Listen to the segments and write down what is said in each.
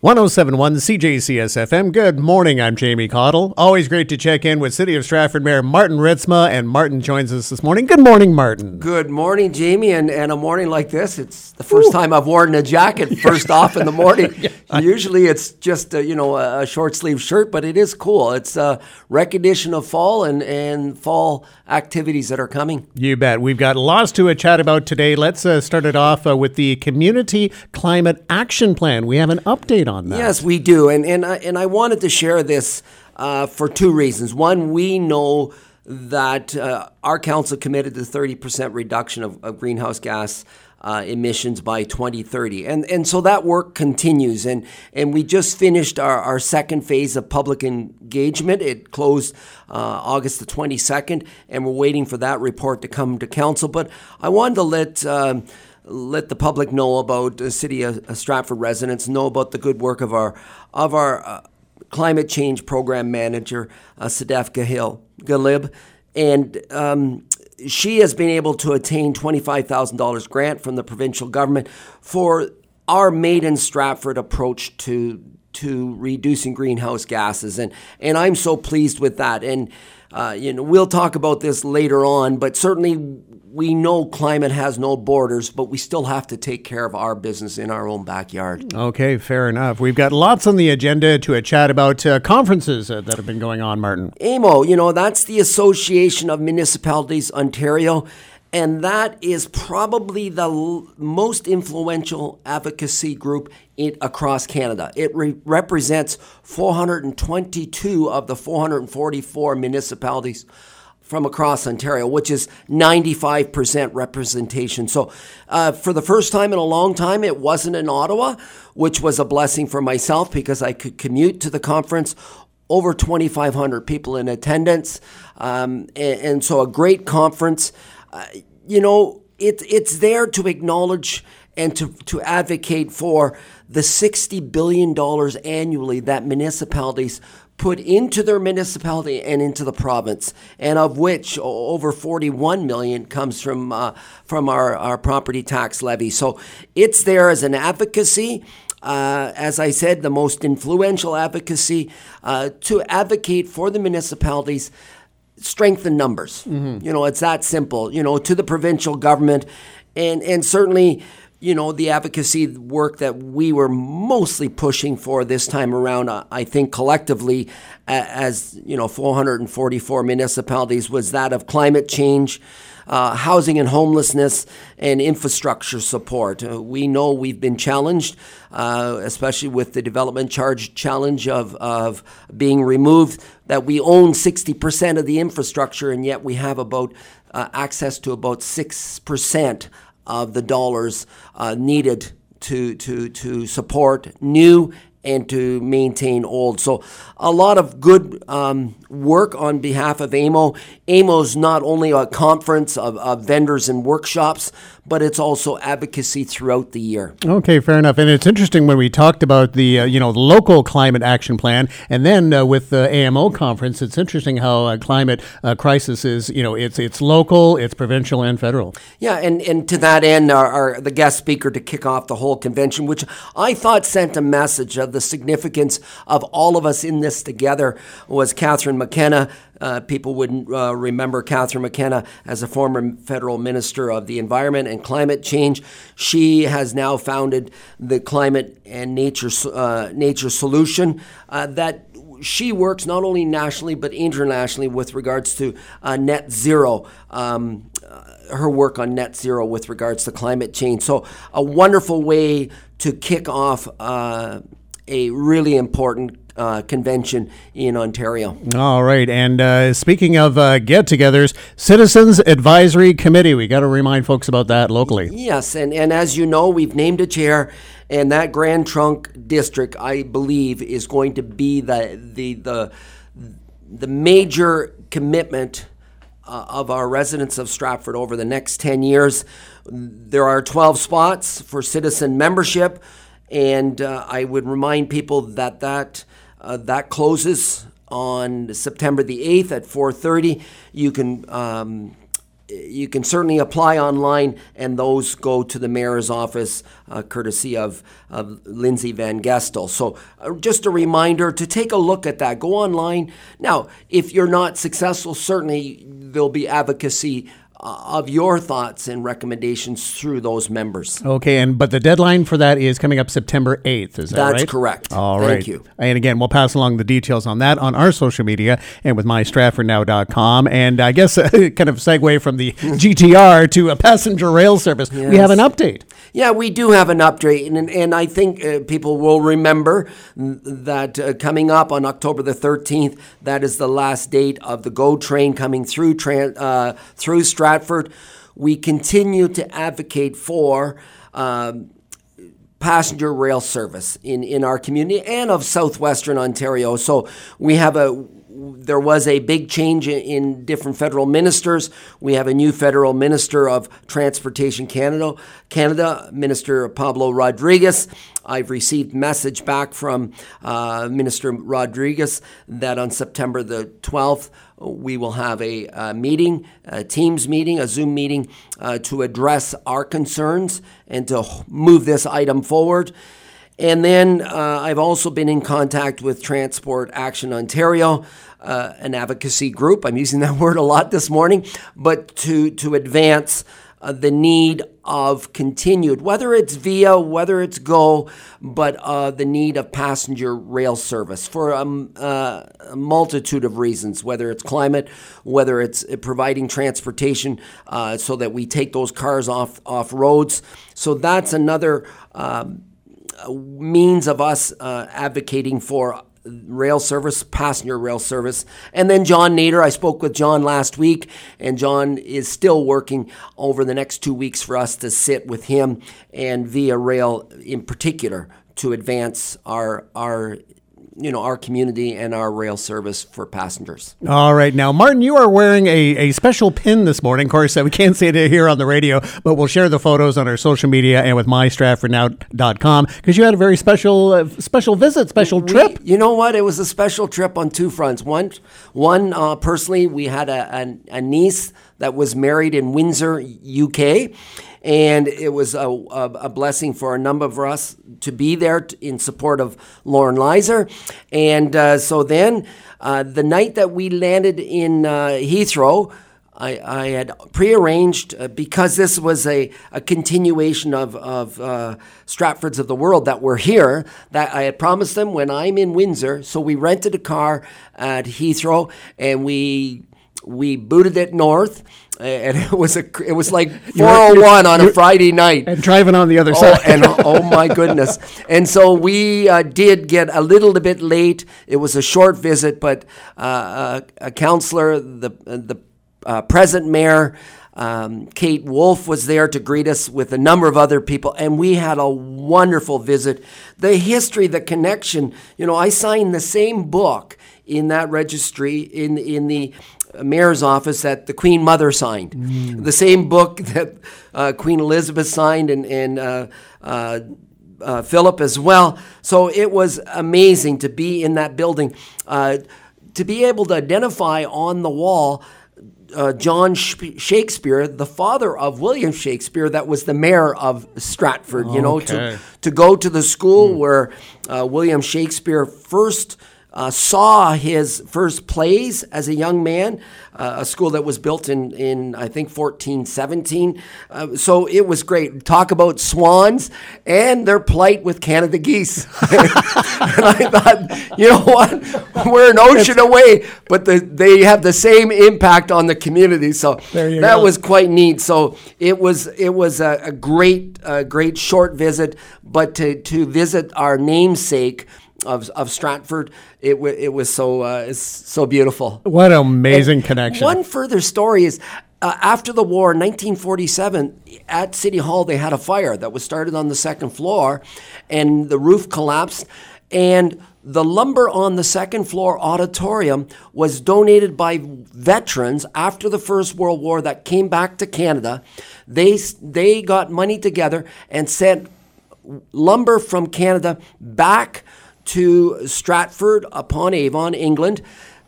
1071 CJCS FM. Good morning, I'm Jamie Cottle. Always great to check in with City of Stratford Mayor Martin Ritzma, and Martin joins us this morning. Good morning, Martin. Good morning, Jamie, and a morning like this, it's the first time I've worn a jacket first off in the morning. Usually it's just, a short sleeve shirt, but it is cool. It's a recognition of fall and fall activities that are coming. You bet. We've got lots to chat about today. Let's start it off with the Community Climate Action Plan. We have an update on that. Yes, we do. And I wanted to share this for two reasons. One, we know that our council committed to 30% reduction of greenhouse gas emissions by 2030. And so that work continues. And we just finished our second phase of public engagement. It closed August the 22nd, and we're waiting for that report to come to council. But I wanted to let the public know about the City of Stratford residents, know about the good work of our climate change program manager, Sadef Galib. And she has been able to attain $25,000 grant from the provincial government for our Made in Stratford approach to reducing greenhouse gases. And I'm so pleased with that. And we'll talk about this later on, but certainly we know climate has no borders, but we still have to take care of our business in our own backyard. Okay, fair enough. We've got lots on the agenda to chat about conferences that have been going on, Martin. AMO, that's the Association of Municipalities Ontario, and that is probably the most influential advocacy group across Canada. It represents 422 of the 444 municipalities from across Ontario, which is 95% representation. So for the first time in a long time, it wasn't in Ottawa, which was a blessing for myself because I could commute to the conference. Over 2,500 people in attendance. And so a great conference. It's there to acknowledge and to advocate for the $60 billion annually that municipalities put into their municipality and into the province, and of which over 41 million comes from our property tax levy. So it's there as an advocacy. As I said, the most influential advocacy to advocate for the municipalities, strengthen numbers. Mm-hmm. It's that simple, to the provincial government. And certainly, the advocacy work that we were mostly pushing for this time around, I think collectively, as 444 municipalities, was that of climate change, housing and homelessness, and infrastructure support. We know we've been challenged, especially with the development charge challenge of being removed, that we own 60% of the infrastructure, and yet we have about access to about 6% of the dollars needed to support new and to maintain old. So a lot of good work on behalf of AMO. AMO's not only a conference of vendors and workshops, but it's also advocacy throughout the year. Okay, fair enough. And it's interesting when we talked about the local climate action plan, and then with the AMO conference, it's interesting how climate crisis is, it's local, it's provincial and federal. Yeah, and to that end, the guest speaker to kick off the whole convention, which I thought sent a message of the significance of all of us in this together, was Catherine McKenna. People would remember Catherine McKenna as a former federal minister of the environment and climate change. She has now founded the Climate and Nature Solution that she works not only nationally but internationally with regards to net zero. Her work on net zero with regards to climate change. So a wonderful way to kick off a really important convention in Ontario. All right. And speaking of get-togethers, Citizens Advisory Committee. We got to remind folks about that locally. Yes. And as you know, we've named a chair, and that Grand Trunk District, I believe, is going to be the major commitment of our residents of Stratford over the next 10 years. There are 12 spots for citizen membership, and I would remind people that closes on September the 8th at 4:30. You can you can certainly apply online, and those go to the mayor's office, courtesy of Lindsay Van Gestel. So just a reminder to take a look at that. Go online. Now, if you're not successful, certainly there'll be advocacy of your thoughts and recommendations through those members. Okay, but the deadline for that is coming up September 8th, is that right? That's correct. All Thank right. you. And again, we'll pass along the details on that on our social media and with mystratfordnow.com. And I guess kind of segue from the GTR to a passenger rail service. Yes. We have an update. Yeah, we do have an update, and I think people will remember that coming up on October the 13th, that is the last date of the GO train coming through Stratford. We continue to advocate for passenger rail service in our community and of southwestern Ontario. So there was a big change in different federal ministers. We have a new federal minister of Transportation Canada, Minister Pablo Rodriguez. I've received message back from Minister Rodriguez that on September the 12th, we will have a meeting, a Teams meeting, a Zoom meeting to address our concerns and to move this item forward. And then I've also been in contact with Transport Action Ontario, an advocacy group. I'm using that word a lot this morning, but to advance the need of continued, whether it's VIA, whether it's GO, but the need of passenger rail service for a multitude of reasons, whether it's climate, whether it's providing transportation so that we take those cars off roads. So that's another means of us advocating for rail service, passenger rail service. And then John Nader, I spoke with John last week, and John is still working over the next 2 weeks for us to sit with him and Via Rail in particular to advance our community and our rail service for passengers. All right. Now, Martin, you are wearing a special pin this morning. Of course, we can't see it here on the radio, but we'll share the photos on our social media and with mystratfordnow.com because you had a very special visit, special trip. You know what? It was a special trip on two fronts. One, personally, we had a niece that was married in Windsor, UK. And it was a blessing for a number of us to be there in support of Lauren Lizer. And so then the night that we landed in Heathrow, I had prearranged, because this was a continuation of Stratfords of the World that were here, that I had promised them when I'm in Windsor. So we rented a car at Heathrow and we booted it north. And it was like 4:01 on a Friday night, and driving on the other side. Oh my goodness! And so we did get a little bit late. It was a short visit, but a councillor, the present mayor, Kate Wolf, was there to greet us with a number of other people, and we had a wonderful visit. The history, the connection. I signed the same book in that registry in the mayor's office that the Queen Mother signed. The same book that Queen Elizabeth signed and Philip as well. So it was amazing to be in that building, to be able to identify on the wall John Shakespeare, the father of William Shakespeare, that was the mayor of Stratford, to go to the school where William Shakespeare first saw his first plays as a young man, a school that was built in I think 1417. So it was great. Talk about swans and their plight with Canada geese. And I thought, you know what? We're an ocean away, but they have the same impact on the community. So that was quite neat. So it was a great short visit, but to visit our namesake of Stratford, it was so beautiful. What an amazing connection. One further story is after the war, 1947, at City Hall they had a fire that was started on the second floor, and the roof collapsed, and the lumber on the second floor auditorium was donated by veterans after the First World War that came back to Canada. They got money together and sent lumber from Canada back to Stratford upon Avon, England,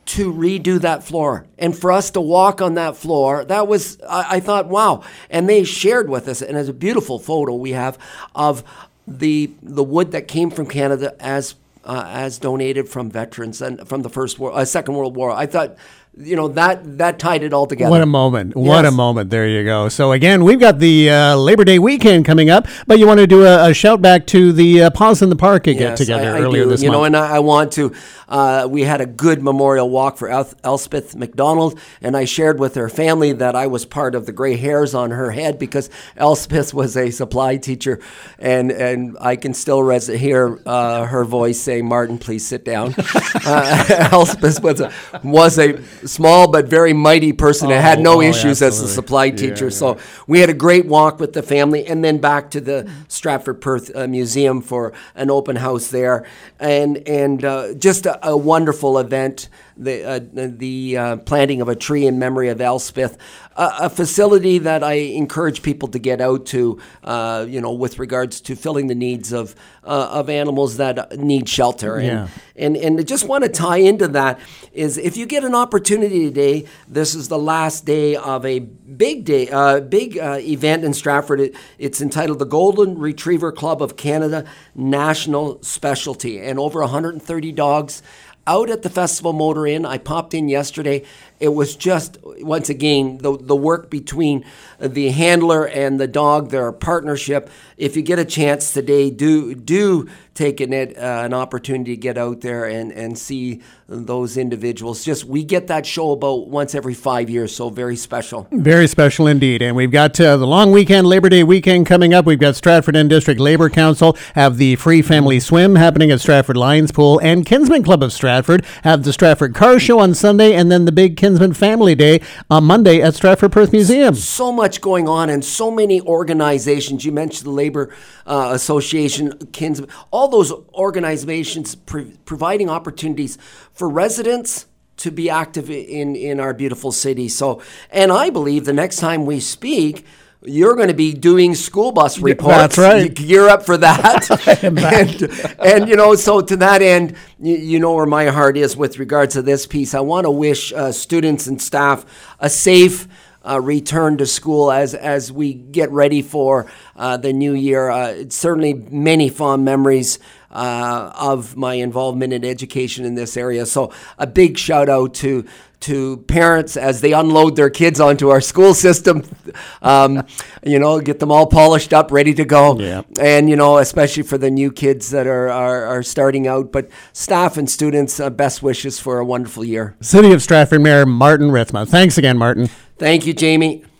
to redo that floor. And for us to walk on that floor, that was, I thought, wow. And they shared with us, and it's a beautiful photo we have of the wood that came from Canada as donated from veterans and from the Second World War. I thought, that tied it all together. What a moment. What a moment. There you go. So again, we've got the Labor Day weekend coming up, but you want to do a shout back to the Paws in the Park get together earlier this month. And I want to, we had a good memorial walk for Elspeth McDonald, and I shared with her family that I was part of the gray hairs on her head because Elspeth was a supply teacher, and I can still hear her voice saying, "Martin, please sit down." Elspeth was a small but very mighty person. I had no issues as a supply teacher. So we had a great walk with the family, and then back to the Stratford Perth Museum for an open house there, and just a wonderful event. The planting of a tree in memory of Elspeth, a facility that I encourage people to get out to, with regards to filling the needs of animals that need shelter. And I just want to tie into that is if you get an opportunity today, this is the last day of a big event in Stratford. It's entitled the Golden Retriever Club of Canada National Specialty, and over 130 dogs out at the Festival Motor Inn. I popped in yesterday. It was just, once again, the work between the handler and the dog, their partnership. If you get a chance today, do take an opportunity to get out there and see those individuals. We get that show about once every 5 years, so very special. Very special indeed. And we've got the long weekend, Labor Day weekend coming up. We've got Stratford End District Labor Council have the free family swim happening at Stratford Lions Pool, and Kinsman Club of Stratford have the Stratford Car Show on Sunday, and then the big Kinsman Family Day on Monday at Stratford Perth Museum. So much going on, and so many organizations. You mentioned the Labor Association, Kinsman, all those organizations providing opportunities for residents to be active in our beautiful city. So, and I believe the next time we speak, you're going to be doing school bus reports. That's right. Gear up for that. and so to that end, you know where my heart is with regards to this piece. I want to wish students and staff a safe return to school as we get ready for the new year. Certainly many fond memories of my involvement in education in this area. So a big shout out to parents as they unload their kids onto our school system, get them all polished up, ready to go. Yeah. And, especially for the new kids that are starting out, but staff and students, best wishes for a wonderful year. City of Stratford Mayor Martin Ritzma. Thanks again, Martin. Thank you, Jamie.